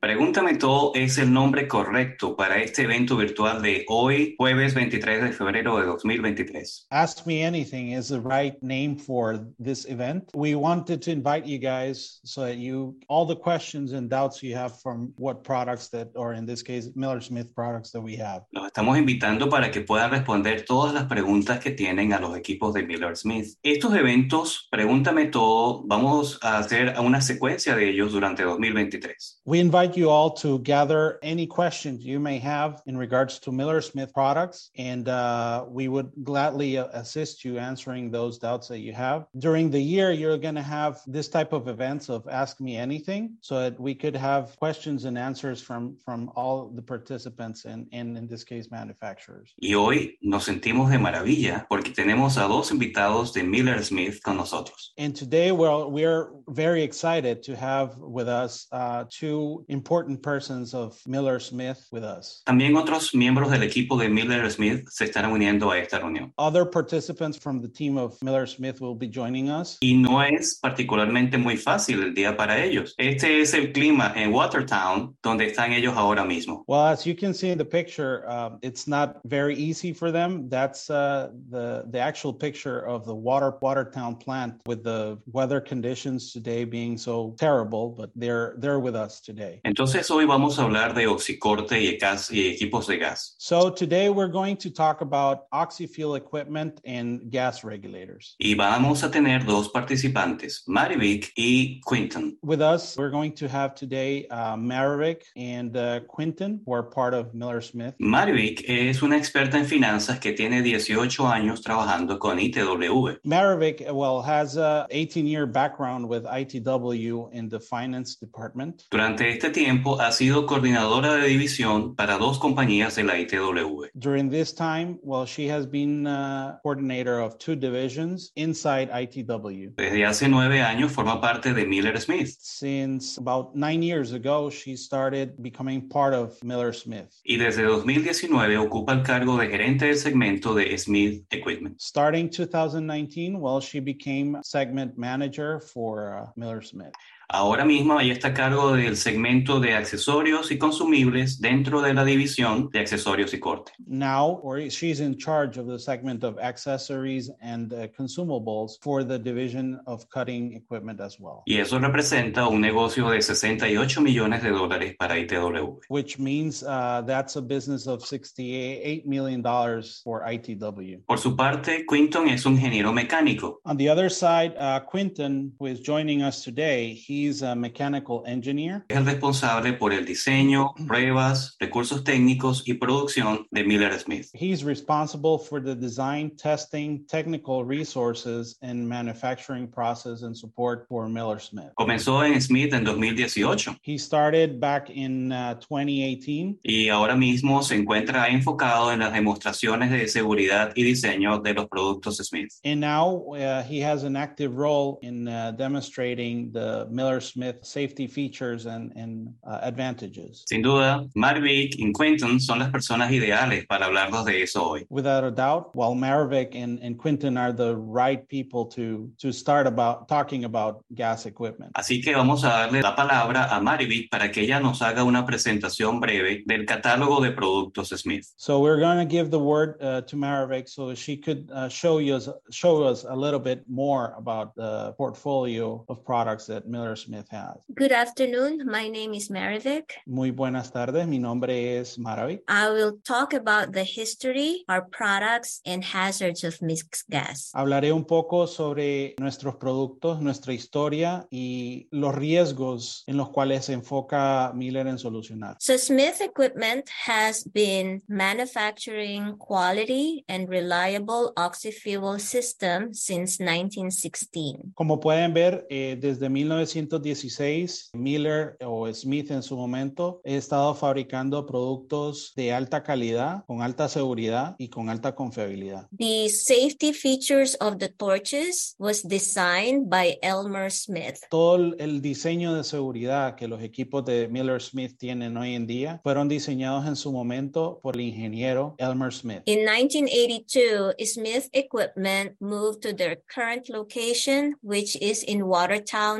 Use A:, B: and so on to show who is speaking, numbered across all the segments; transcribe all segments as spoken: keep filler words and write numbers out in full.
A: Pregúntame Todo es el nombre correcto para este evento virtual de hoy, jueves veintitrés de febrero de dos mil veintitrés.
B: Ask Me Anything is the right name for this event. We wanted to invite you guys so that you, all the questions and doubts you have from what products that, or in this case, Miller Smith products that we have.
A: Los estamos invitando para que puedan responder todas las preguntas que tienen a los equipos de Miller Smith. Estos eventos, Pregúntame Todo, vamos a hacer una secuencia de ellos durante dos mil veintitrés.
B: We invite you all to gather any questions you may have in regards to Miller Smith products, and uh, we would gladly assist you answering those doubts that you have. During the year, you're going to have this type of events of Ask Me Anything, so that we could have questions and answers from, from all the participants and, and, in this case, manufacturers.
A: Y hoy nos sentimos de maravilla porque tenemos a dos invitados de Miller Smith con nosotros.
B: And today, we're, we're very excited to have with us uh, two important persons of Miller Smith with us.
A: También otros miembros del equipo de Miller Smith se están uniendo a esta reunión.
B: Other participants from the team of Miller Smith will be joining us.
A: Y no es particularmente muy fácil el día para ellos. Este es el clima en Watertown, donde están ellos ahora mismo.
B: Well, as you can see in the picture, uh, it's not very easy for them. That's uh, the, the actual picture of the water Watertown plant with the weather conditions today being so terrible, but they're, they're with us today.
A: Entonces hoy vamos a hablar de oxicorte y, gas, y equipos de gas.
B: So today we're going to talk about oxy-fuel equipment and gas regulators.
A: Y vamos a tener dos participantes, Marivic y Quinton.
B: With us, we're going to have today uh, Marivic and uh, Quinton, who are part of Miller Smith.
A: Marivic es una experta en finanzas que tiene dieciocho años trabajando con I T W.
B: Marivic, well, has a eighteen-year background with I T W in the finance department.
A: Durante este tiempo ha sido coordinadora de división para dos compañías de la I T W.
B: During this time, well, she has been uh, coordinator of two divisions inside I T W.
A: Desde hace nueve años forma parte de Miller Smith.
B: Since about nine years ago, she started becoming part of Miller Smith.
A: Y desde dos mil diecinueve ocupa el cargo de gerente del segmento de Smith Equipment.
B: Starting two thousand nineteen, well, she became segment manager for uh, Miller Smith.
A: Ahora mismo ella está a cargo del segmento de accesorios y consumibles dentro de la división de accesorios y corte.
B: Now, or she's in charge of the segment of accessories and uh, consumables for the division of cutting equipment as well.
A: Y eso representa un negocio de sesenta y ocho millones de dólares para I T W.
B: Which means uh, that's a business of sixty-eight million dollars for I T W.
A: Por su parte, Quinton es un ingeniero mecánico.
B: On the other side, uh, Quinton, who is joining us today, he He's a mechanical engineer.
A: Es el responsable por el diseño, pruebas, recursos técnicos y producción de Miller Smith.
B: He's responsible for the design, testing, technical resources, and manufacturing process and support for Miller Smith.
A: Comenzó en Smith en dos mil dieciocho.
B: He started back in uh, twenty eighteen.
A: Y ahora mismo se encuentra enfocado en las demostraciones de seguridad y diseño de los productos Smith.
B: And now uh, he has an active role in uh, demonstrating the Miller Smith safety features and, and uh, advantages.
A: Sin duda, Marivic y Quinton son las personas ideales para hablarnos de eso hoy.
B: Without a doubt, while Marivic and, and Quinton are the right people to, to start about talking about gas equipment.
A: Así que vamos a darle la palabra a Marivic para que ella nos haga una presentación breve del catálogo de productos Smith.
B: So we're going to give the word uh, to Marivic so she could uh, show you show us a little bit more about the portfolio of products that Miller Smith has.
C: Good afternoon. My name is Marivic.
B: Muy buenas tardes. Mi nombre es Marivic.
C: I will talk about the history, our products, and hazards of mixed gas.
B: Hablaré un poco sobre nuestros productos, nuestra historia y los riesgos en los cuales se enfoca Miller en solucionar.
C: So Smith Equipment has been manufacturing quality and reliable oxy-fuel system since nineteen sixteen.
B: Como pueden ver, eh, desde mil novecientos dieciséis, Miller o Smith en su momento ha estado fabricando productos de alta calidad, con alta seguridad y con alta confiabilidad.
C: The safety features of the torches was designed by Elmer Smith.
B: Todo el diseño de seguridad que los equipos de Miller Smith tienen hoy en día fueron diseñados en su momento por el ingeniero Elmer Smith.
C: In nineteen eighty-two, Smith Equipment moved to their current location, which is in Watertown, South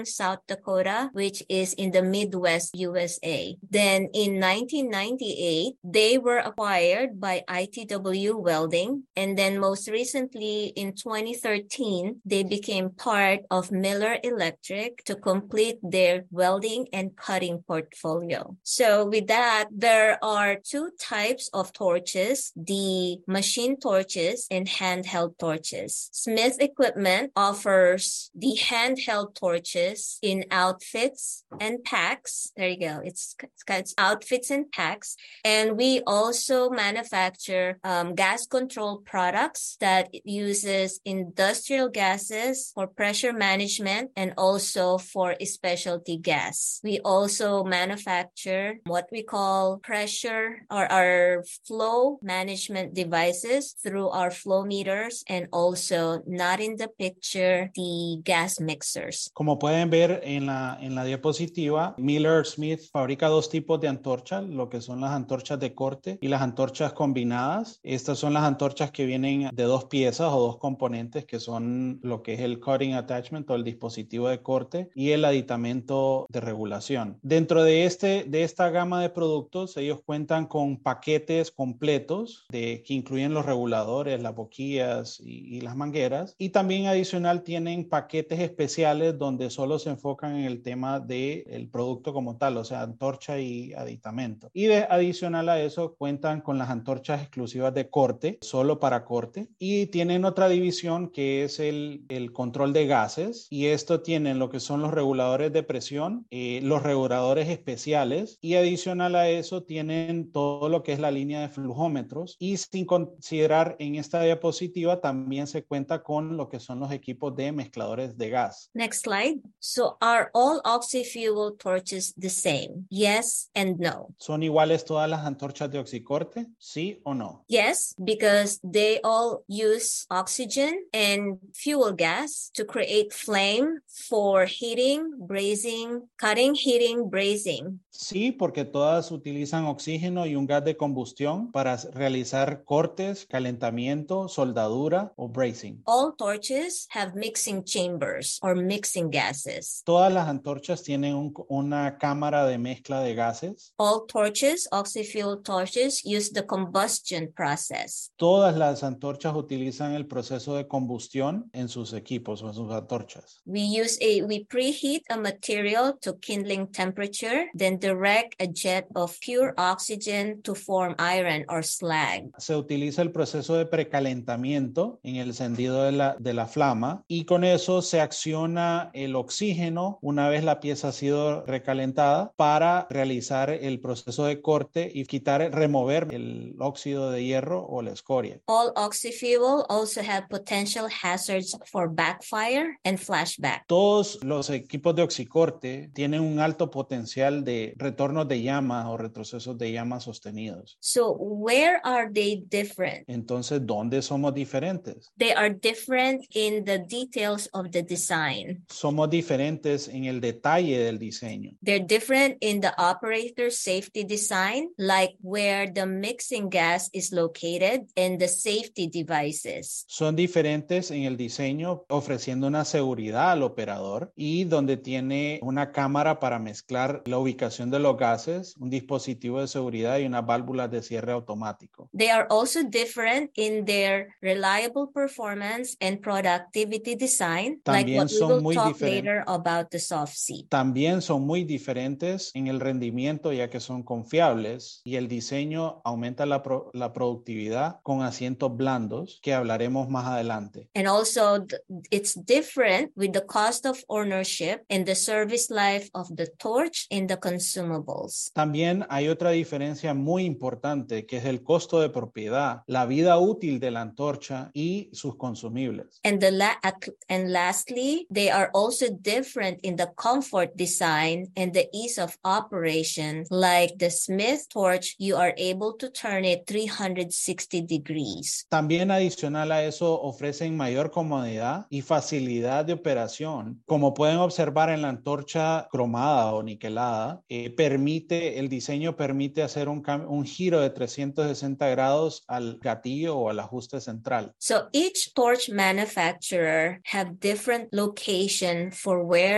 C: Dakota, which is in the Midwest U S A. Then in nineteen ninety-eight, they were acquired by I T W Welding. And then most recently in twenty thirteen, they became part of Miller Electric to complete their welding and cutting portfolio. So with that, there are two types of torches, the machine torches and handheld torches. Smith Equipment offers the handheld torches in outfits and packs. There you go. It's, it's outfits and packs. And we also manufacture um, gas control products that uses industrial gases for pressure management and also for specialty gas. We also manufacture what we call pressure or our flow management devices through our flow meters and also not in the picture, the gas mixers.
B: Como pueden ver en la, en la diapositiva, Miller Smith fabrica dos tipos de antorchas, lo que son las antorchas de corte y las antorchas combinadas. Estas son las antorchas que vienen de dos piezas o dos componentes que son lo que es el cutting attachment o el dispositivo de corte y el aditamento de regulación. Dentro de, este, de esta gama de productos, ellos cuentan con paquetes completos de, que incluyen los reguladores, las boquillas y, y las mangueras. Y también adicional tienen paquetes especiales donde solo se enfocan en el tema del producto como tal, o sea, antorcha y aditamento. Y de, adicional a eso cuentan con las antorchas exclusivas de corte, solo para corte. Y tienen otra división que es el, el control de gases. Y esto tienen lo que son los reguladores de presión, eh, los reguladores especiales. Y adicional a eso tienen todo lo que es la línea de flujómetros. Y sin considerar en esta diapositiva también se cuenta con lo que son los equipos de mezcladores de gas.
C: Next slide. So are all oxy-fuel torches the same? Yes and no.
B: ¿Son iguales todas las antorchas de oxicorte? ¿Sí o no?
C: Yes, because they all use oxygen and fuel gas to create flame for heating, brazing, cutting, heating, brazing.
B: Sí, porque todas utilizan oxígeno y un gas de combustión para realizar cortes, calentamiento, soldadura o brazing.
C: All torches have mixing chambers or mixing gases.
B: Todas las antorchas tienen un, una cámara de mezcla de gases.
C: All torches, oxy-fuel torches, use the combustion process.
B: Todas las antorchas utilizan el proceso de combustión en sus equipos o en sus antorchas.
C: We use a, we preheat a material to kindling temperature, then direct a jet of pure oxygen to form iron or slag.
B: Se utiliza el proceso de precalentamiento en el encendido de la, de la flama y con eso se acciona el oxígeno una vez la pieza ha sido recalentada para realizar el proceso de corte y quitar, remover el óxido de hierro o la escoria.
C: All oxy-fuel also have potential hazards for backfire and flashback.
B: Todos los equipos de oxicorte tienen un alto potencial de retornos de llama o retrocesos de llama sostenidos.
C: So where are they different?
B: Entonces, ¿dónde somos diferentes?
C: They are different in the details of the design.
B: Somos diferentes en el detalle del diseño.
C: They're different in the operator safety design, like where the mixing gas is located and the safety devices.
B: Son diferentes en el diseño, ofreciendo una seguridad al operador y donde tiene una cámara para mezclar la ubicación de los gases, un dispositivo de seguridad y unas válvulas de cierre automático.
C: They are also different in their reliable performance and productivity design,
B: También
C: like what we
B: son
C: will
B: muy
C: talk
B: diferentes.
C: later about the soft seat.
B: También son muy diferentes en el rendimiento ya que son confiables y el diseño aumenta la, pro, la productividad con asientos blandos que hablaremos más adelante.
C: And also th- it's different with the cost of ownership and the service life of the torch and the consumables.
B: También hay otra diferencia muy importante que es el costo de propiedad, la vida útil de la antorcha y sus consumibles.
C: And the la- and lastly, they are also different in the comfort design and the ease of operation. Like the Smith torch, you are able to turn it three hundred sixty degrees.
B: También adicional a eso ofrecen mayor comodidad y facilidad de operación. Como pueden observar en la antorcha cromada o niquelada, eh, permite, el diseño permite hacer un, un giro de trescientos sesenta grados al gatillo o al ajuste central.
C: So each torch manufacturer have different location for where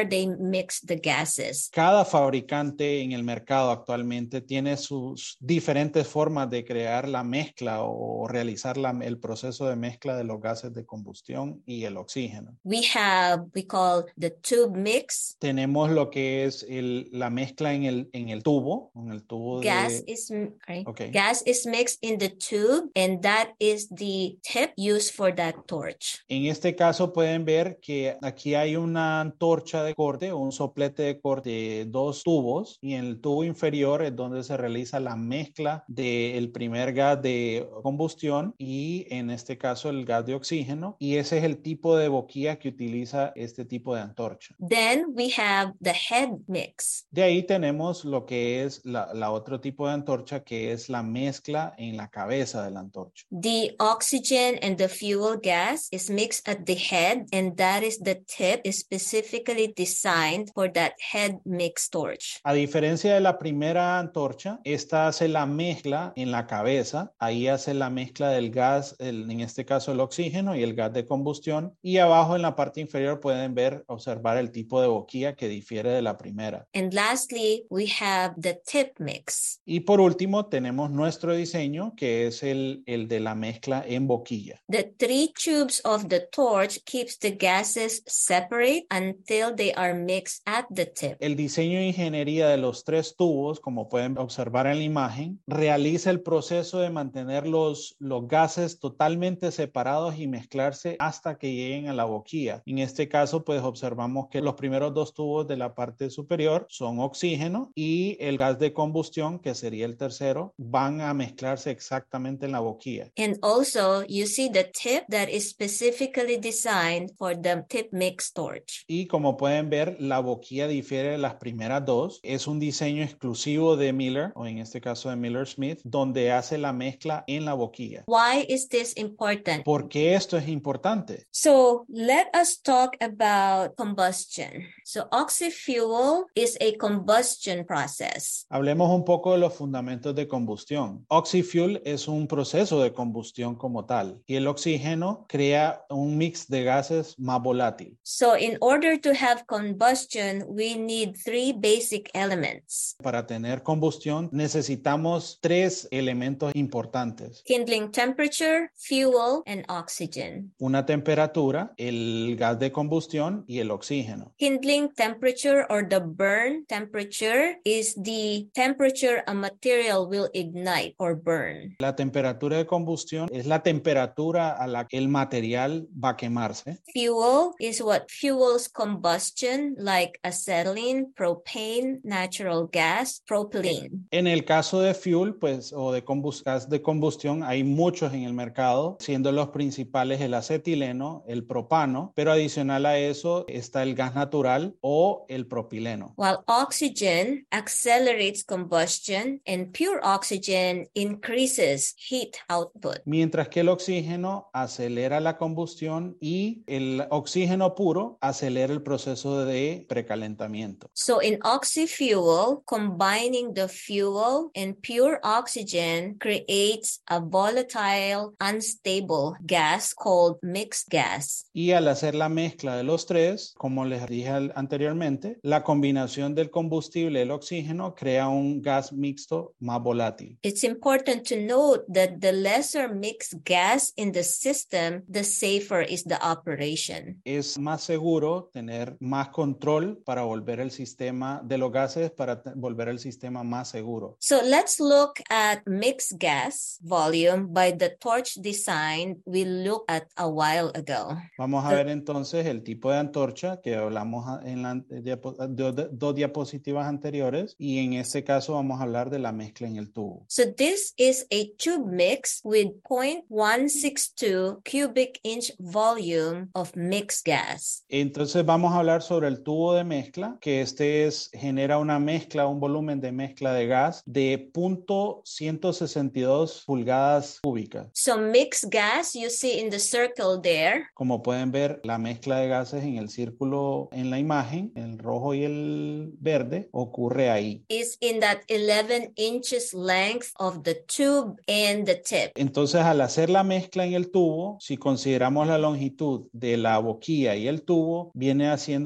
C: where they mix the gases.
B: Cada fabricante en el mercado actualmente tiene sus diferentes formas de crear la mezcla o realizar la, el proceso de mezcla de los gases de combustión y el oxígeno.
C: We have, we call the tube mix.
B: Tenemos lo que es el, la mezcla en el, en el tubo, en el tubo
C: Gas
B: de...
C: is okay.
B: Okay.
C: Gas is mixed in the tube, and that is the tip used for that torch.
B: En este caso pueden ver que aquí hay una antorcha de corte o un soplete de corte de dos tubos, y en el tubo inferior es donde se realiza la mezcla del primer gas de combustión y en este caso el gas de oxígeno, y ese es el tipo de boquilla que utiliza este tipo de antorcha.
C: Then we have the head mix.
B: De ahí tenemos lo que es la, la otro tipo de antorcha, que es la mezcla en la cabeza de la antorcha.
C: The oxygen and the fuel gas is mixed at the head, and that is the tip is specifically designed for that head mix torch.
B: A diferencia de la primera antorcha, esta hace la mezcla en la cabeza. Ahí hace la mezcla del gas, el, en este caso el oxígeno y el gas de combustión. Y abajo en la parte inferior pueden ver, observar el tipo de boquilla que difiere de la primera.
C: And lastly, we have the tip mix.
B: Y por último tenemos nuestro diseño, que es el, el de la mezcla en boquilla.
C: The three tubes of the torch keeps the gases separate until they are mixed at the tip.
B: El diseño de ingeniería de los tres tubos, como pueden observar en la imagen, realiza el proceso de mantener los, los gases totalmente separados y mezclarse hasta que lleguen a la boquilla. En este caso, pues observamos que los primeros dos tubos de la parte superior son oxígeno y el gas de combustión, que sería el tercero, van a mezclarse exactamente en la boquilla.
C: And also, you see the tip that is specifically designed for the tip mix torch.
B: Y como pueden ver, la boquilla difiere de las primeras dos. Es un diseño exclusivo de Miller, o en este caso de Miller Smith, donde hace la mezcla en la boquilla.
C: Why is this important?
B: ¿Por qué esto es importante?
C: So let us talk about combustion. So oxy-fuel is a combustion process.
B: Hablemos un poco de los fundamentos de combustión. Oxy-fuel es un proceso de combustión como tal, y el oxígeno crea un mix de gases más volátil.
C: So in order to have combustion, we need three basic elements.
B: Para tener combustión necesitamos tres elementos importantes.
C: Kindling temperature, fuel, and oxygen.
B: Una temperatura, el gas de combustión y el oxígeno.
C: Kindling temperature, or the burn temperature, is the temperature a material will ignite or burn.
B: La temperatura de combustión es la temperatura a la que el material va a quemarse.
C: Fuel is what fuels combustion, like acetylene, propane, natural gas, propylene.
B: En el caso de fuel, pues, o de combust- gas de combustión, hay muchos en el mercado, siendo los principales el acetileno, el propano, pero adicional a eso está el gas natural o el propileno.
C: While oxygen accelerates combustion and pure oxygen increases heat output.
B: Mientras que el oxígeno acelera la combustión y el oxígeno puro acelera el proceso de precalentamiento.
C: So in oxy-fuel, combining the fuel and pure oxygen creates a volatile, unstable gas called mixed gas.
B: Y al hacer la mezcla de los tres, como les dije al- anteriormente, la combinación del combustible y el oxígeno crea un gas mixto más volátil.
C: It's important to note that the lesser mixed gas in the system, the safer is the operation.
B: Es más seguro tener más control para volver el sistema de los gases, para te- volver el sistema más seguro.
C: So let's look at mixed gas volume by the torch design we looked at a while ago.
B: Vamos a
C: The-
B: ver entonces el tipo de antorcha que hablamos a- en las dos diapositivas anteriores, y en este caso vamos a hablar de la mezcla en el tubo.
C: So this is a tube mix with zero point one six two cubic inch volume of mixed gas.
B: Entonces vamos a hablar sobre el tubo de mezcla, que este es, genera una mezcla, un volumen de mezcla de gas de punto ciento sesenta y dos pulgadas cúbicas.
C: So mixed gas you see in the circle there.
B: Como pueden ver, la mezcla de gases en el círculo en la imagen, el rojo y el verde, ocurre ahí.
C: Is in that eleven inches length of the tube and the tip.
B: Entonces, al hacer la mezcla en el tubo, si consideramos la longitud de la boquilla y el tubo, viene haciendo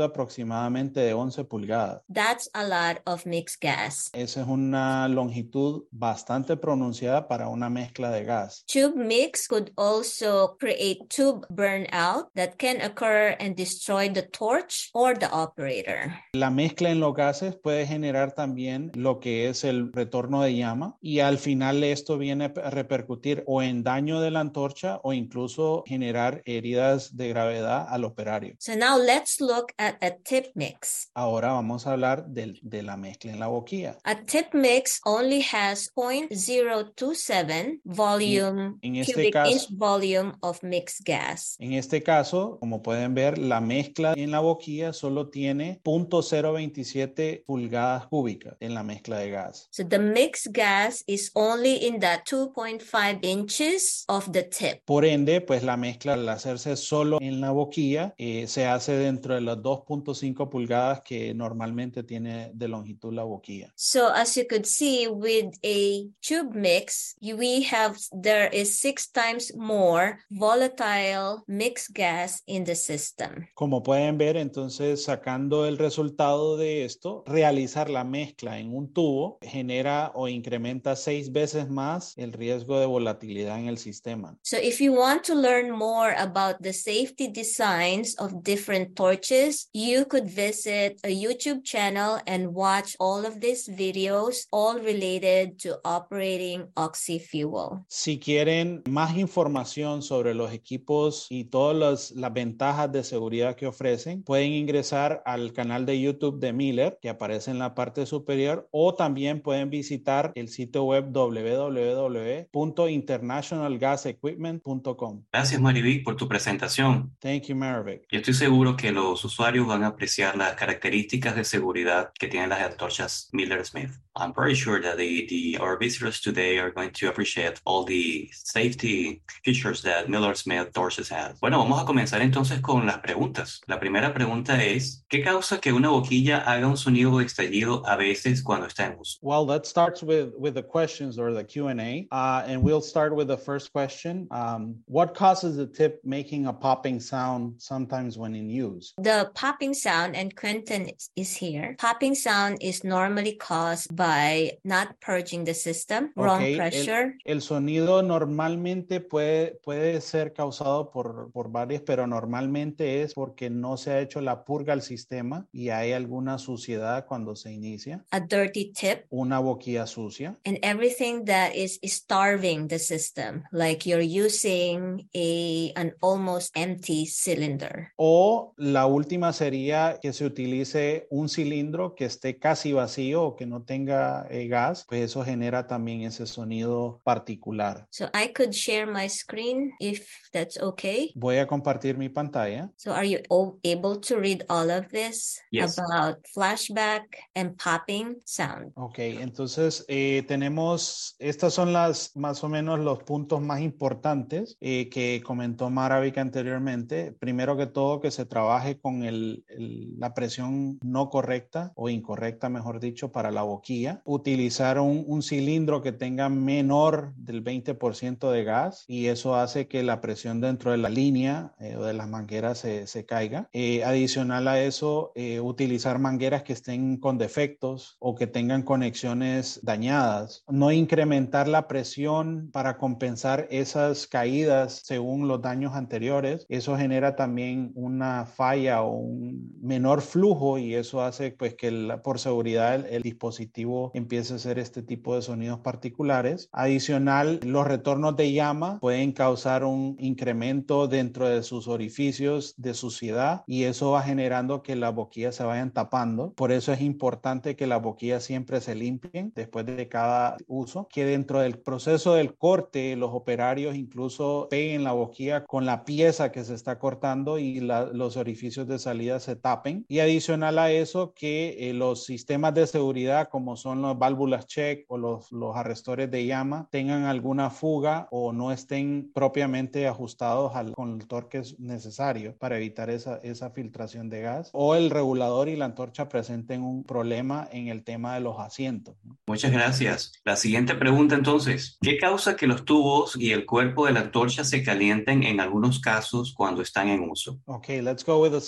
B: aproximadamente de once pulgadas.
C: That's a lot of mixed gas.
B: Esa es una longitud bastante pronunciada para una mezcla de gas.
C: Tube mix could also create tube burnout that can occur and destroy the torch or the operator.
B: La mezcla en los gases puede generar también lo que es el retorno de llama y al final esto viene a repercutir o en daño de la antorcha o incluso generar heridas de gravedad al operario.
C: So now let's look at a tip mix.
B: Ahora vamos a hablar de, de la mezcla en la boquilla.
C: A tip mix only has zero point zero two seven volume,
B: En este
C: cubic
B: caso-
C: inch volume of mixed gas.
B: En este caso, como pueden ver, la mezcla en la boquilla solo tiene punto cero veintisiete pulgadas cúbicas en la mezcla de gas.
C: So the mixed gas is only in that two point five inches of the tip.
B: Por ende, pues la mezcla al hacerse solo en la boquilla eh, se hace dentro de las dos punto cinco pulgadas que normalmente tiene de longitud la boquilla.
C: So as you could see with a tube mix, you, we have, there is six times more volatile mixed gas in the system.
B: Como pueden ver, entonces sacando el resultado de esto, realizar la mezcla en un tubo genera o incrementa seis veces más el riesgo de volatilidad en el sistema.
C: So if you want to learn more about the safety designs of different torches, you could visit a YouTube channel and watch all of these videos, all related to operating oxy-fuel.
B: Si quieren más información sobre los equipos y todas las, las ventajas de seguridad que ofrecen, pueden ingresar al canal de YouTube de Miller, que aparece en la parte superior, o también pueden visitar el sitio web w w w punto international gas equipment punto com.
A: Gracias, Marivic, por tu presentación.
B: Thank you, Maravik.
A: Yo estoy seguro que los usuarios van a apreciar las características de seguridad que tienen las antorchas Miller Smith. I'm very sure that the, the, our visitors today are going to appreciate all the safety features that Miller Smith torches has. Bueno, vamos a comenzar entonces con las preguntas. La primera pregunta es, ¿qué causa que una boquilla haga un sonido de estallido a veces cuando está en uso?
B: Well, let's start with, with the questions or the Q and A. Uh, and we'll start with the first question. Um, what causes the tip making a popping sound sometimes when in use?
C: The popping sound, and Quentin is, is here. Popping sound is normally caused by not purging the system, wrong
B: Okay,
C: pressure.
B: El, el sonido normalmente puede, puede ser causado por, por varias, pero normalmente es porque no se ha hecho la purga al sistema y hay alguna suciedad cuando se inicia.
C: A dirty tip,
B: Una boquilla sucia.
C: and everything that is starving the system, like you're using a an almost empty cylinder.
B: O la última sería que se utilice un cilindro que esté casi vacío o que no tenga eh, gas, pues eso genera también ese sonido particular.
C: So I could share my screen if that's okay.
B: Voy a compartir mi pantalla.
C: So are you all able to read all of this
A: Yes.
C: about flashback and popping sound?
B: Ok, entonces eh, tenemos, estas son las más o menos los puntos más importantes eh, que comentó Maravik anteriormente. Primero que todo, que se trabaje con el, el- la presión no correcta o incorrecta, mejor dicho, para la boquilla. Utilizar un, un cilindro que tenga menor del veinte por ciento de gas y eso hace que la presión dentro de la línea eh, o de las mangueras se, se caiga. Eh, adicional a eso, eh, utilizar mangueras que estén con defectos o que tengan conexiones dañadas. No incrementar la presión para compensar esas caídas según los daños anteriores. Eso genera también una falla o un menor flujo y eso hace pues que el- por seguridad el, el dispositivo empiece a hacer este tipo de sonidos particulares. Adicional, los retornos de llama pueden causar un incremento dentro de sus orificios de suciedad y eso va generando que las boquillas se vayan tapando. Por eso es importante que las boquillas siempre se limpien después de cada uso, que dentro del proceso del corte los operarios incluso peguen la boquilla con la pieza que se está cortando y la- los orificios de salida se tapen. Y adicional a eso, que eh, los sistemas de seguridad como son las válvulas check o los, los arrestores de llama tengan alguna fuga o no estén propiamente ajustados al, con el torque necesario para evitar esa, esa filtración de gas, o el regulador y la antorcha presenten un problema en el tema de los asientos, ¿no?
A: Muchas gracias. La siguiente pregunta entonces, ¿qué causa que los tubos y el cuerpo de la antorcha se calienten en algunos casos cuando están en uso?
B: Okay, let's go with the second question.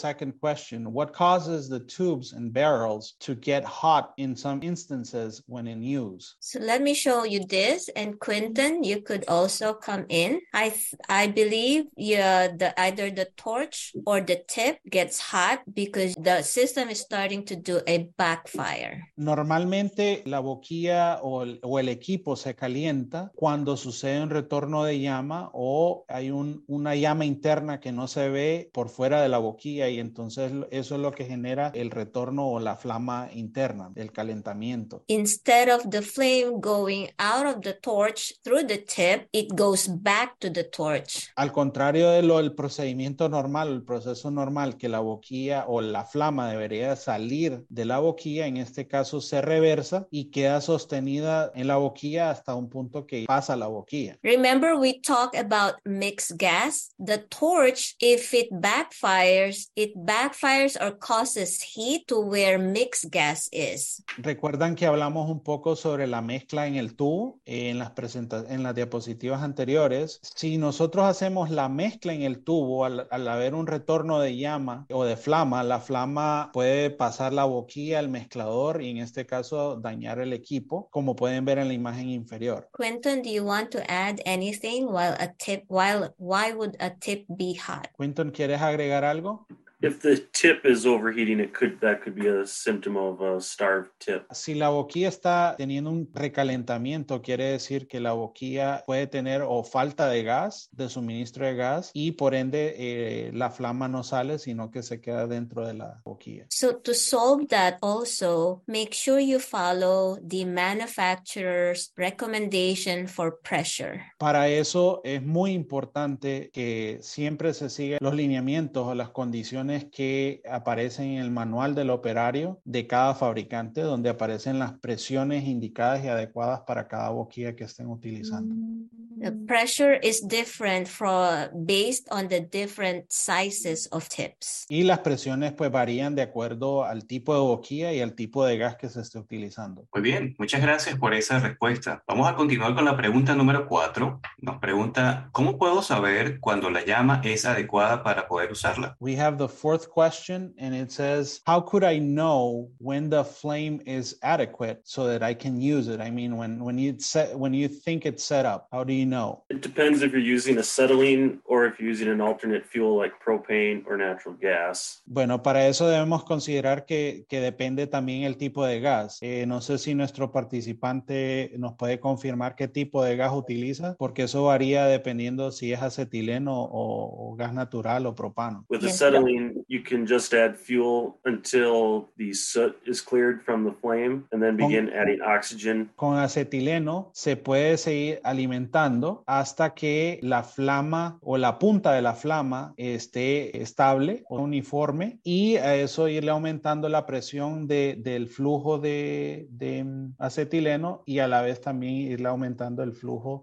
B: question. What causes the tubes and barrels to get hot in some instances when in use?
C: So let me show you this, and Quentin, you could also come in. I th- I believe yeah, the either the torch or the tip gets hot because the system is starting to do a backfire.
B: Normalmente la boquilla o el, o el equipo se calienta cuando sucede un retorno de llama o hay un, una llama interna que no se ve por fuera de la boquilla, y entonces eso es lo que genera el retorno o la flama interna, el calentamiento.
C: Instead of the flame going out of the torch through the tip, it goes back to the torch.
B: Al contrario de lo del procedimiento normal, el proceso normal, que la boquilla o la flama debería salir de la boquilla, en este caso se reversa y queda sostenida en la boquilla hasta un punto que pasa la boquilla.
C: Remember we talked about mixed gas? The torch, if it backfires, it backfires or causes heat to where mixed gas is.
B: Recuerdan que hablamos un poco sobre la mezcla en el tubo eh, en las presenta- en las diapositivas anteriores. Si nosotros hacemos la mezcla en el tubo, al, al haber un retorno de llama o de flama, la flama puede pasar la boquilla al mezclador y en este caso dañar el equipo, como pueden ver en la imagen inferior.
C: Quentin, do you want to add anything while a tip while why would a tip be hot?
B: Quinton, ¿quieres agregar algo?
D: If the tip is overheating, it could that could be a symptom of a starved tip.
B: Si la boquilla está teniendo un recalentamiento, quiere decir que la boquilla puede tener o falta de gas, de suministro de gas, y por ende eh, la flama no sale, sino que se queda dentro de la boquilla.
C: So to solve that also, make sure you follow the manufacturer's recommendation for pressure.
B: Para eso es muy importante que siempre se sigan los lineamientos o las condiciones que aparecen en el manual del operario de cada fabricante, donde aparecen las presiones indicadas y adecuadas para cada boquilla que estén utilizando.
C: The pressure is different from based on the different sizes of tips.
B: Y las presiones pues varían de acuerdo al tipo de boquilla y al tipo de gas que se esté utilizando.
A: Muy bien, muchas gracias por esa respuesta. Vamos a continuar con la pregunta número cuatro. Nos pregunta, ¿cómo puedo saber cuando la llama es adecuada para poder usarla?
B: We have the fourth question, and it says, how could I know when the flame is adequate so that I can use it? I mean, when, when you set, when you think it's set up, how do you know?
D: It depends if you're using acetylene or if you're using an alternate fuel like propane or natural gas.
B: Bueno, para eso debemos considerar que, que depende también el tipo de gas. Eh, no sé si nuestro participante nos puede confirmar qué tipo de gas utiliza, porque eso varía dependiendo si es acetileno o, o gas natural o propano.
D: With
C: Yes.
D: acetylene, you can just add fuel until the soot is cleared from the flame and then begin adding oxygen.
B: Con acetileno se puede seguir alimentando hasta que la flama o la punta de la flama esté estable o uniforme, y a eso irle aumentando la presión de, del flujo de, de acetileno y a la vez también irle aumentando el flujo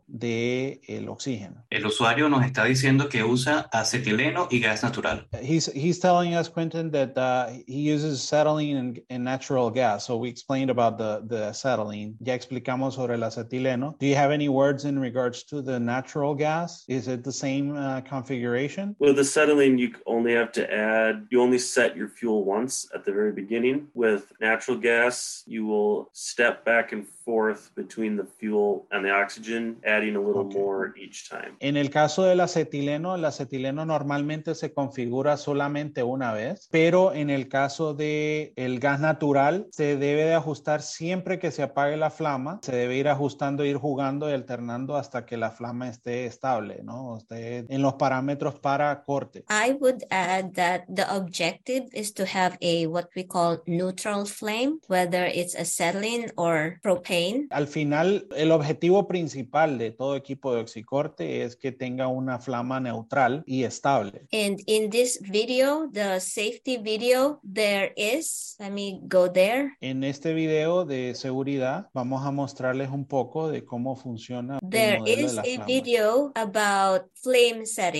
B: del oxígeno.
A: El usuario nos está diciendo que usa acetileno y gas natural.
B: He's, he's telling us, Quentin, that uh, he uses acetylene and, and natural gas. So we explained about the, the acetylene. Ya explicamos sobre el acetileno. Do you have any words in regards to the natural gas? Is it the same uh, configuration?
D: With acetylene, you only have to add, you only set your fuel once at the very beginning. With natural gas, you will step back and forth between the fuel and the oxygen, adding a little
B: Okay.
D: more each time.
B: En el caso del acetileno, el acetileno normalmente se configura solamente una vez, pero en el caso del gas natural se debe de ajustar siempre que se apague la flama, se debe ir ajustando, ir jugando y alternando hasta que la flama esté estable, ¿no? Esté en los parámetros para corte.
C: I would add that the objective is to have a what we call neutral flame, whether it's acetylene or propane.
B: Al final, el objetivo principal de todo equipo de oxicorte es que tenga una flama neutral y estable.
C: And in this video, the safety video, there is, let me go there.
B: En este video de seguridad vamos a mostrarles un poco de cómo funciona el
C: There
B: modelo de
C: is
B: la
C: a
B: flama.
C: video about flame setting.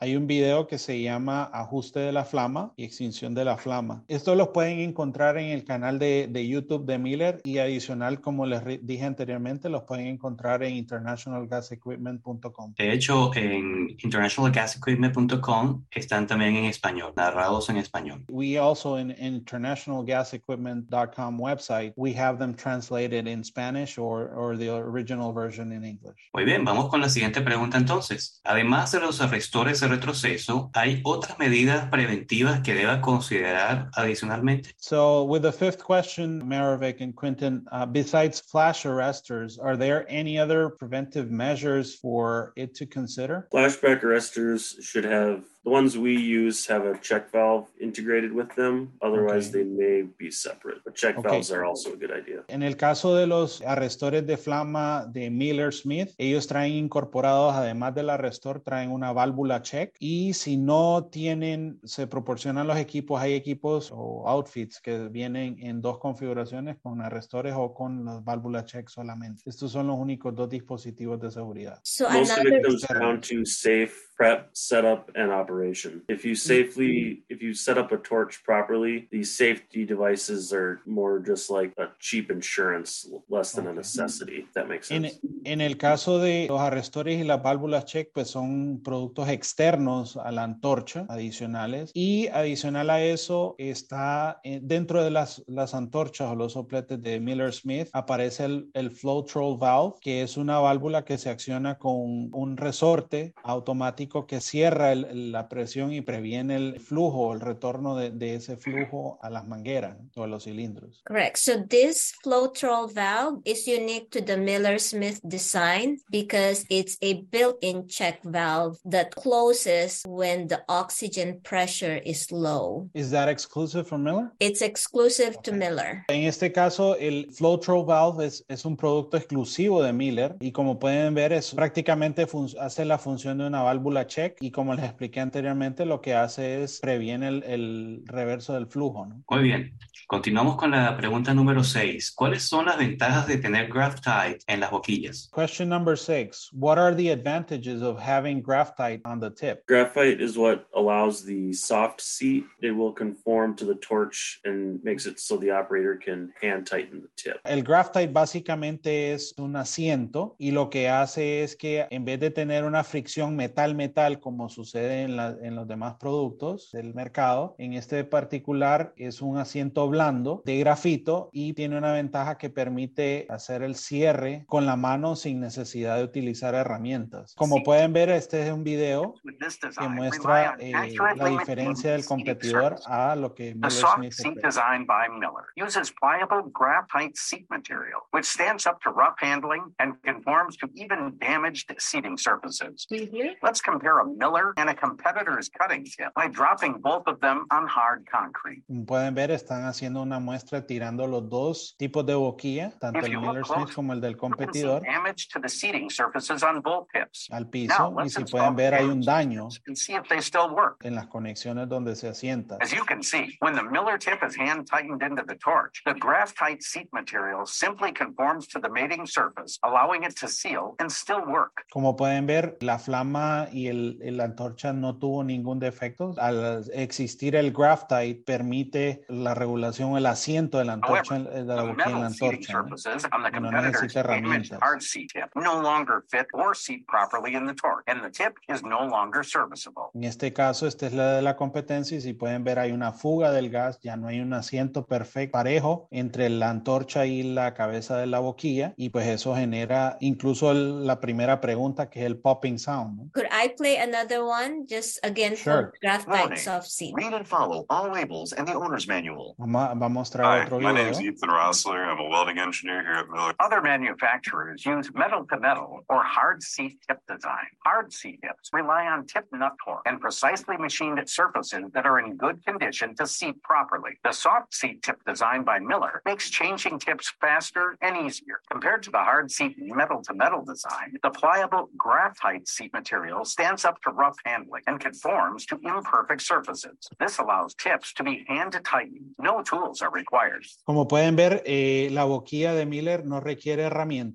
B: hay un video que se llama Ajuste de la flama y extinción de la flama. Esto los pueden encontrar en el canal de, de YouTube de Miller y adicional, como les dije anteriormente, los pueden encontrar en international gas equipment punto com.
A: De hecho, en international gas equipment punto com están también en español, narrados en español.
B: We also in international gas equipment dot com website, we have them translated in Spanish or, or the original version in English.
A: Muy bien, vamos con la siguiente pregunta entonces. Además de los arrestores de retroceso, ¿hay otras medidas preventivas que deba considerar adicionalmente?
B: So with the fifth question, Marovic and Quinton, uh, besides flash arresters, are there any other preventive measures for it to consider?
D: Flashback arresters should have, the ones we use have a check valve integrated with them. Otherwise,
B: Okay.
D: they may be separate. But check
B: Okay.
D: valves are also a good idea.
B: En el caso de los arrestores de flama de Miller Smith, ellos traen incorporados, además del arrestor, traen una válvula check. Y si no tienen, se proporcionan los equipos, hay equipos o outfits que vienen en dos configuraciones, con arrestores o con las válvulas check solamente. Estos son los únicos dos dispositivos de seguridad.
C: So
D: Most of
C: another
D: it comes down to safe prep, setup, and operation. If you safely, if you set up a torch properly, these safety devices are more just like a cheap insurance, less than a
B: Okay.
D: necessity. If that makes
B: En,
D: sense.
B: en el caso de los arrestores y las válvulas check, pues son productos externos a la antorcha, adicionales. Y adicional a eso, está eh, dentro de las, las antorchas o los sopletes de Miller Smith, aparece el, el flow control valve, que es una válvula que se acciona con un resorte automático que cierra el, la presión y previene el flujo, el retorno de, de ese flujo a las mangueras, ¿no? O a los cilindros.
C: Correct. So this flow control valve is unique to the Miller-Smith design because it's a built-in check valve that closes when the oxygen pressure is low.
B: Is that exclusive for Miller?
C: It's exclusive to
B: Okay.
C: Miller.
B: En este caso, el flow control valve es, es un producto exclusivo de Miller y como pueden ver, es prácticamente fun- hace la función de una válvula check y como les expliqué anteriormente, lo que hace es previene el, el reverso del flujo, ¿no?
A: Muy bien. Continuamos con la pregunta número seis. ¿Cuáles son las ventajas de tener graphite en las boquillas?
B: Question number six. What are the advantages of having graphite on the tip?
D: Graphite is what allows the soft seat. It will conform to the torch and makes it so the operator can hand tighten the tip.
B: El graphite básicamente es un asiento y lo que hace es que en vez de tener una fricción metal-metal como sucede en, la, en los demás productos del mercado, en este particular es un asiento blando de grafito y tiene una ventaja que permite hacer el cierre con la mano sin necesidad de utilizar herramientas. Como pueden ver, este es un video que muestra eh, la diferencia del competidor a lo que
E: The
B: Miller
E: soft
B: Smith
E: seat
B: ofrece.
E: design by Miller uses pliable graphite seat material, which stands up to rough handling and conforms to even damaged seating surfaces. Let's compare a Miller and a competitor's cutting tip by dropping both of them on hard concrete.
B: Como pueden ver, están haciendo una muestra tirando los dos tipos de boquilla, tanto
E: If
B: el
E: you look
B: Miller Smith
E: close,
B: como el del
E: You can see
B: competidor,
E: damage to the seating surfaces on both tips.
B: al
E: Now,
B: piso. Y
E: let's
B: si
E: install
B: pueden
E: the
B: ver, hay un
E: damaged
B: daño
E: tips and see if they still work.
B: en las conexiones donde se asienta.
E: As you can see, when the Miller tip is hand tightened into the torch, the graphite seat material simply conforms to the mating surface, allowing it to seal and still work.
B: Como pueden ver, la flama y el, el- la antorcha no tuvo ningún defecto. Al existir el graphite, permite la regulación, el asiento de la antorcha,
E: However,
B: de la
E: The
B: boquilla en la
E: metal seating
B: antorcha, ¿no?
E: surfaces on the
B: Que no
E: competitor's
B: necesita
E: damaged
B: herramientas.
E: hard seat tip no longer fit or seat properly in the torch, and the tip is no longer serviceable.
B: En este caso, esta es la de la competencia y si pueden ver hay una fuga del gas, ya no hay un asiento perfecto, parejo entre la antorcha y la cabeza de la boquilla y pues eso genera incluso el- la primera pregunta que es el popping sound, ¿no?
C: Could I play another one just again
B: Sure.
C: for graphite
F: Warning.
C: soft seat?
F: Read and follow all labels and the owner's manual.
B: Vamos a, vamos a mostrar
G: Hi,
B: otro
G: my
B: video.
G: name's Ethan Rossler. I'm a welding engineer here at Miller.
E: Other manufacturers use metal to metal or hard seat tip design. Hard seat tips rely on tip nut torque and precisely machined surfaces that are in good condition to seat properly. The soft seat tip design by Miller makes changing tips faster and easier. Compared to the hard seat metal to metal design, the pliable graphite seat material stands up to rough handling and conforms to imperfect surfaces. This allows tips to be hand tightened. No tools are required.
B: Como pueden ver, eh, la boquilla de Miller no requiere herramientas y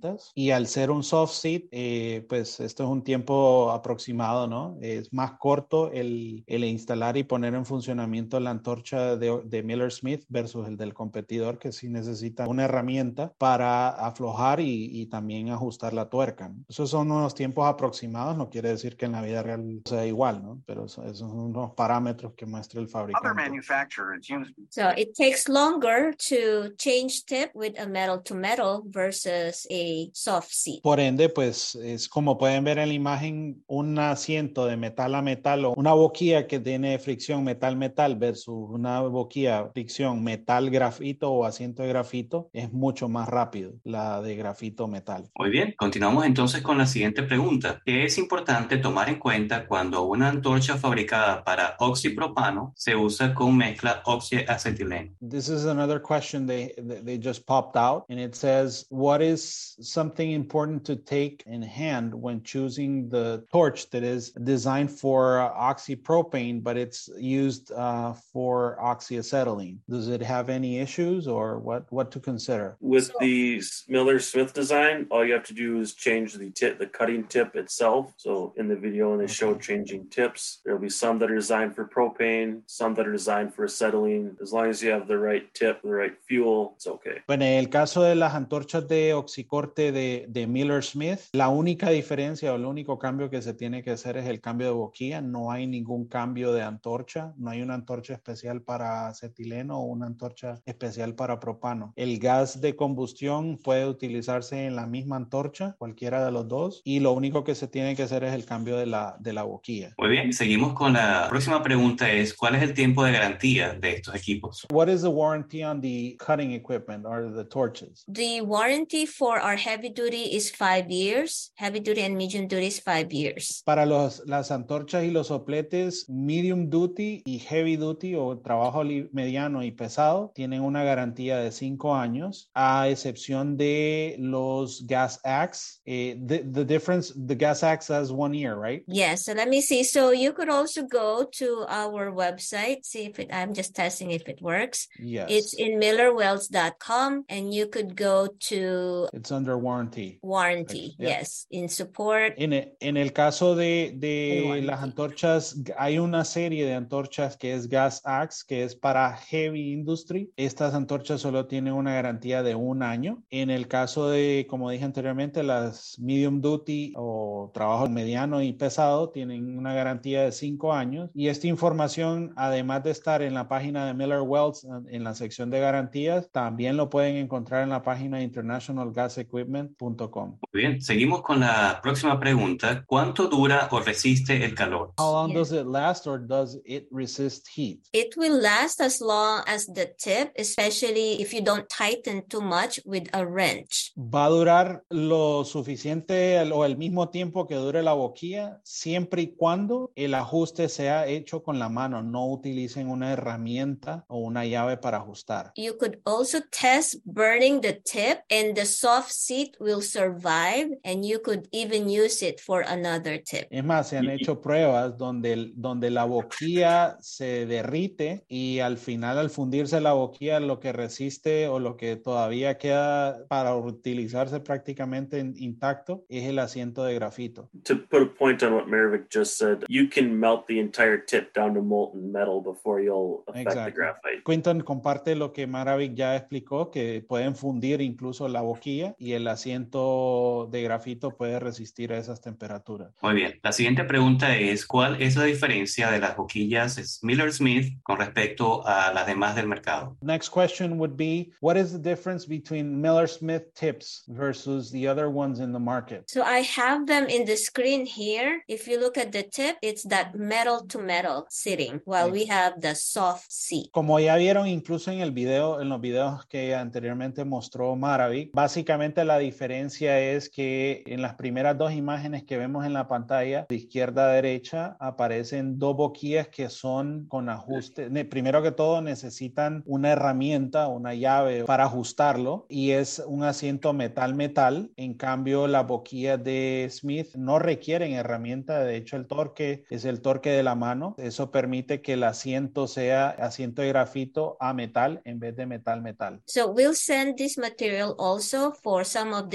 B: Y al ser un soft seat, eh, pues esto es un tiempo aproximado, ¿no? Es más corto el, el instalar y poner en funcionamiento la antorcha de, de Miller Smith versus el del competidor, que sí necesita una herramienta para aflojar y, y también ajustar la tuerca, ¿no? Esos son unos tiempos aproximados, no quiere decir que en la vida real sea igual, ¿no? Pero eso- esos son unos parámetros que muestra el
E: Other
B: fabricante.
E: manufacturers use
C: So it takes longer to change tip with a metal to metal versus a soft seat.
B: Por ende, pues es como pueden ver en la imagen, un asiento de metal a metal o una boquilla que tiene fricción metal-metal versus una boquilla fricción metal-grafito o asiento de grafito, es mucho más rápido la de grafito-metal.
A: Muy bien, continuamos entonces con la siguiente pregunta. ¿Qué es importante tomar en cuenta cuando una antorcha fabricada para oxipropano se usa con mezcla oxiacetileno?
B: This is another question they they just popped out, and it says, what is something important to take in hand when choosing the torch that is designed for uh, oxypropane, but it's used uh, for oxyacetylene? Does it have any issues, or what, what to consider?
D: With
C: So-
D: the Miller Smith design, all you have to do is change the tip, the cutting tip itself. So in the video, when they show
B: Okay.
D: changing tips, there'll be some that are designed for propane, some that are designed for acetylene. As long as you have the right tip, the right fuel, it's okay.
B: Bueno, en el caso de las antorchas de oxicorte de, de Miller Smith, la única diferencia o el único cambio que se tiene que hacer es el cambio de boquilla. No hay ningún cambio de antorcha. No hay una antorcha especial para acetileno o una antorcha especial para propano. El gas de combustión puede utilizarse en la misma antorcha, cualquiera de los dos, y lo único que se tiene que hacer es el cambio de la, de la boquilla.
A: Muy bien, seguimos con la próxima pregunta es ¿cuál es el tiempo de garantía de estos equipos?
B: What is the warranty on the cutting equipment or the torches?
C: The warranty for our heavy duty is five years. Heavy duty and medium duty is five years.
B: Para los, las antorchas y los sopletes medium duty y heavy duty o trabajo li- mediano y pesado tienen una garantía de cinco años, a excepción de los gas axe. Eh, the, the difference, the gas axe has one year, right?
C: Yes, so let me see. So you could also go to our website, see if it, I'm just testing if it works.
B: Yes.
C: It's in miller welds dot com and you could go to
B: It's under warranty.
C: warranty.
B: Yeah.
C: Yes, in support.
B: En el, en el caso de, de
C: El warranty.
B: las antorchas, hay una serie de antorchas que es gas axe, que es para heavy industry. Estas antorchas solo tienen una garantía de un año. En el caso de, como dije anteriormente, las medium duty o trabajo mediano y pesado tienen una garantía de cinco años. Y esta información, además de estar en la página de Miller Welds, en la sección de garantías, también lo pueden encontrar en la página de international gas equipment punto com.
A: Muy bien, seguimos con la próxima pregunta. ¿Cuánto dura o resiste el calor?
B: How long
C: Yeah.
B: does it last, or does it resist heat?
C: It will last as long as the tip, especially if you don't tighten too much with a wrench.
B: Va a durar lo suficiente el- o el mismo tiempo que dure la boquilla, siempre y cuando el ajuste sea hecho con la mano. No utilicen una herramienta o una llave para ajustar.
C: You could also test burning the tip and the soft seat will survive and you could even use it for another tip.
B: Es más, se han
D: Y-
B: hecho pruebas donde, el- donde la boquilla se derrite y al final, al fundirse la boquilla, lo que resiste o lo que todavía queda para utilizarse prácticamente in- intacto es el asiento de grafito.
D: To put a point on what Maravik just said, you can melt the entire tip down to molten metal before you'll affect the
B: Exacto.
D: graphite.
B: Quinton comparte lo que Maravik ya explicó, que pueden fundir incluso la boquilla y el asiento de grafito puede resistir a esas temperaturas.
A: Muy bien, la siguiente pregunta es ¿cuál es la diferencia de las boquillas Miller Smith con respecto a las demás del mercado?
B: Next question would be, what is the difference between Miller Smith tips versus the other ones in the market?
C: So I have them in the screen here. If you look at the tip, it's that metal to metal sitting while we have the soft seat.
B: Como ya vieron incluso en el video, en los videos que anteriormente mostró Maravik, básicamente la diferencia es que en las primeras dos imágenes que vemos en la pantalla, de izquierda a derecha, aparecen dos boquillas que son con ajuste. Ne- Primero que todo necesitan una herramienta, una llave para ajustarlo y es un asiento metal-metal. En cambio, las boquillas de Smith no requieren herramienta. De hecho, el torque es el torque de la mano. Eso permite que el asiento sea asiento de grafito a metal en vez de metal-metal.
C: So we'll send this material also for some of the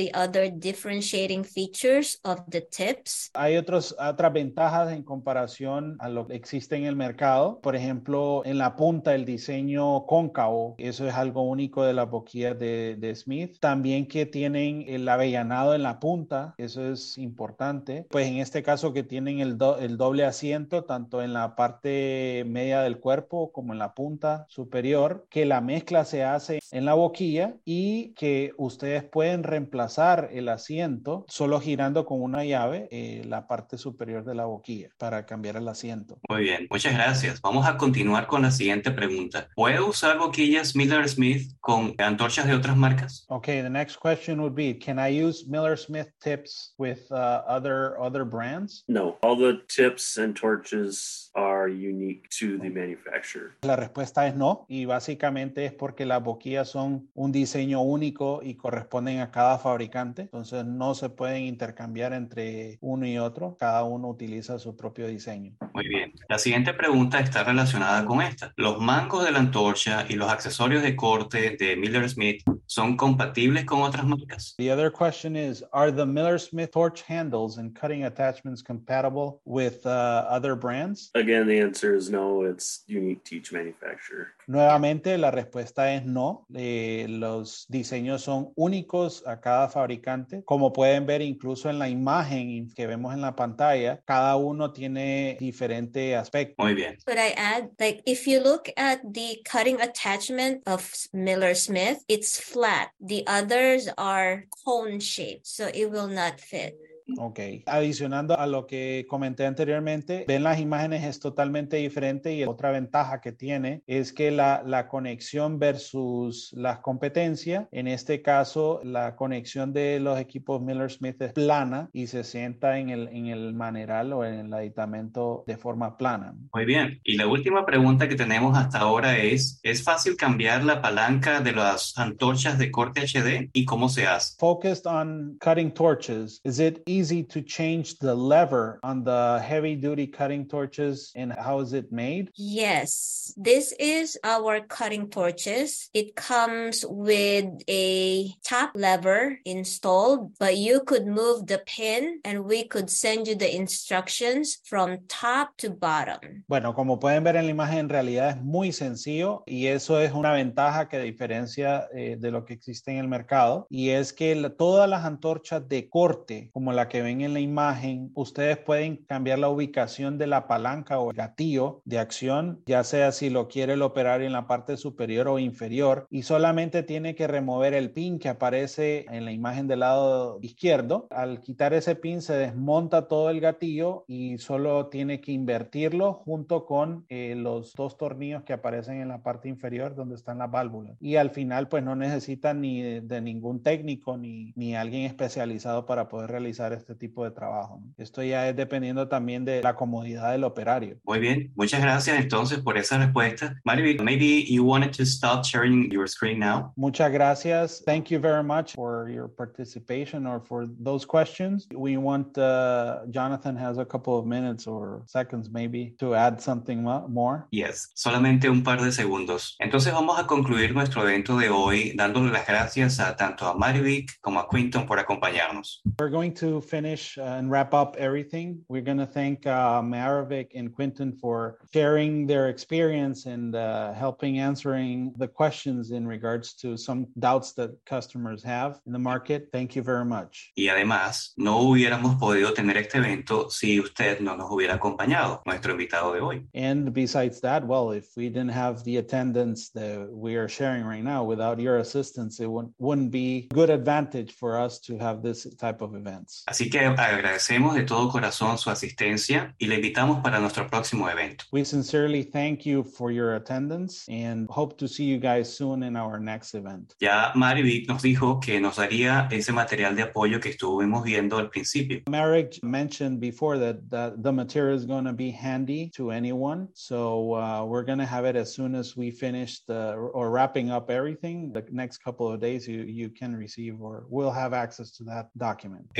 C: the other differentiating features of the tips?
B: Hay otros, otras ventajas en comparación a lo que existe en el mercado. Por ejemplo, en la punta el diseño cóncavo, eso es algo único de las boquillas de, de Smith. También que tienen el avellanado en la punta, eso es importante. Pues en este caso que tienen el, do, el doble asiento, tanto en la parte media del cuerpo como en la punta superior, que la mezcla se hace en la boquilla y que ustedes pueden reemplazar el asiento solo girando con una llave eh, la parte superior de la boquilla para cambiar el asiento.
A: Muy bien, muchas gracias. Vamos a continuar con la siguiente pregunta. ¿Puedo usar boquillas Miller Smith con antorchas de otras marcas?
B: Okay, the next question would be, can I use Miller Smith tips with uh, other other brands?
D: No, all the tips and torches are unique to the manufacturer.
B: La respuesta es no, y básicamente es porque las boquillas son un diseño único y corresponden a cada fabricante, entonces no se pueden intercambiar entre uno y otro, cada uno utiliza su propio diseño.
A: Muy bien. La siguiente pregunta está relacionada con esta. ¿Los mangos de la antorcha y los accesorios de corte de Miller Smith son compatibles con otras marcas?
B: The other question is, are the Miller Smith torch handles and cutting attachments compatible with uh, other brands?
D: Again, the answer is no. It's unique to each manufacturer.
B: Nuevamente, la respuesta es no. Eh, los diseños son únicos a cada fabricante. Como pueden ver incluso en la imagen que vemos en la pantalla, cada uno tiene diferente aspecto.
A: Muy bien.
C: Could I add, like, if you look at the cutting attachment of Miller Smith, it's flat. The others are cone shaped, so it will not fit.
B: Ok. Adicionando a lo que comenté anteriormente, ven las imágenes es totalmente diferente y otra ventaja que tiene es que la, la conexión versus las competencias, en este caso la conexión de los equipos Miller Smith es plana y se sienta en el, en el maneral o en el aditamento de forma plana.
A: Muy bien. Y la última pregunta que tenemos hasta ahora es, ¿es fácil cambiar la palanca de las antorchas de corte H D y cómo se hace?
B: Focused on cutting torches, is it easy to change the lever on the heavy duty cutting torches and how is it made?
C: Yes, this is our cutting torches. It comes with a top lever installed, but you could move the pin and we could send you the instructions from top to bottom.
B: Bueno, como pueden ver en la imagen, en realidad es muy sencillo y eso es una ventaja que diferencia eh, de lo que existe en el mercado, y es que la, todas las antorchas de corte, como la que ven en la imagen, ustedes pueden cambiar la ubicación de la palanca o el gatillo de acción, ya sea si lo quiere el operario en la parte superior o inferior, y solamente tiene que remover el pin que aparece en la imagen del lado izquierdo. Al quitar ese pin se desmonta todo el gatillo y solo tiene que invertirlo junto con eh, los dos tornillos que aparecen en la parte inferior donde están las válvulas, y al final pues no necesitan ni de, de ningún técnico ni, ni alguien especializado para poder realizar este tipo de trabajo, ¿no? Esto ya es dependiendo también de la comodidad del operario.
A: Muy bien, muchas gracias entonces por esa respuesta. Maribel, maybe you wanted to stop sharing your screen now.
B: Muchas gracias. Thank you very much for your participation or for those questions. We want, uh, Jonathan has a couple of minutes or seconds maybe to add something more.
A: Yes, solamente un par de segundos. Entonces vamos a concluir nuestro evento de hoy dándole las gracias a tanto a Maribel como a Quinton por acompañarnos.
B: We're going to finish uh, and wrap up everything. We're going to thank uh, Maravik and Quinton for sharing their experience and uh, helping answering the questions in regards to some doubts that customers have in the market. Thank you very much.
A: Y además, no hubiéramos podido tener este evento si usted no nos hubiera acompañado, nuestro invitado de hoy.
B: And besides that, well, if we didn't have the attendance that we are sharing right now, without your assistance, it wouldn't, wouldn't be good advantage for us to have this type of events.
A: Así que agradecemos de todo corazón su asistencia y le invitamos para nuestro próximo evento.
B: We sincerely thank you for your attendance and hope to see you guys soon in our next event.
A: Ya Maribel nos dijo que nos daría ese material de apoyo que estuvimos viendo al principio.
B: Marek mentioned before that, that the material is going to be handy to anyone. So uh, we're going to have it as soon as we finish the, or wrapping up everything. The next couple of days you, you can receive or will have access to that document.
A: Esta reunión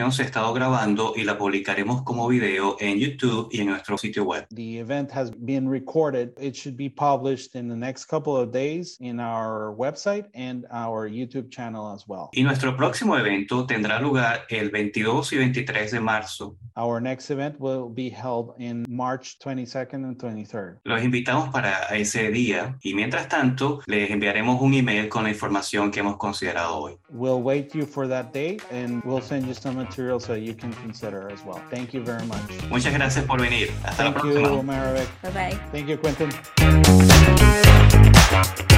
A: reunión se ha estado grabando y la publicaremos como video en YouTube y en nuestro sitio web.
B: The event has been recorded. It should be published in the next couple of days in our website and our YouTube channel as well.
A: Y nuestro próximo evento tendrá lugar el veintidós y veintitrés de marzo.
B: Our next event will be held in March twenty-second and twenty-third.
A: Los invitamos para ese día y mientras tanto les enviaremos un email con la información que hemos considerado hoy.
B: We'll wait you for that date and we'll send you some material so you can consider as well. Thank you very much.
A: Muchas gracias por venir. Hasta
B: Thank
A: la próxima.
B: you, Maravik.
C: Bye-bye.
B: Thank you, Quentin.